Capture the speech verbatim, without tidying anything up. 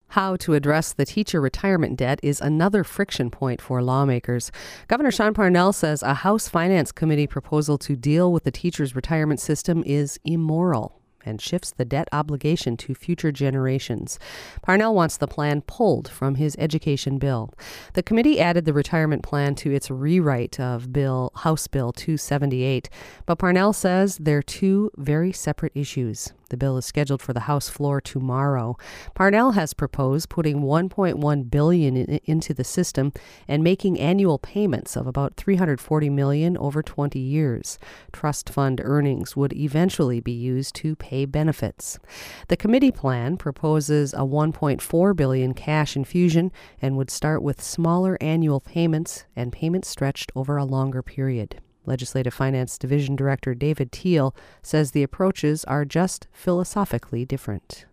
How to address the teacher retirement debt is another friction point for lawmakers. Governor Sean Parnell says a House Finance Committee proposal to deal with the teachers' retirement system is immoral and shifts the debt obligation to future generations. Parnell wants the plan pulled from his education bill. The committee added the retirement plan to its rewrite of Bill House Bill two seventy-eight, but Parnell says they're two very separate issues. The bill is scheduled for the House floor tomorrow. Parnell has proposed putting one point one billion dollars in, into the system and making annual payments of about three hundred forty million dollars over twenty years. Trust fund earnings would eventually be used to pay benefits. The committee plan proposes a one point four billion dollars cash infusion and would start with smaller annual payments and payments stretched over a longer period. Legislative Finance Division Director David Teal says the approaches are just philosophically different.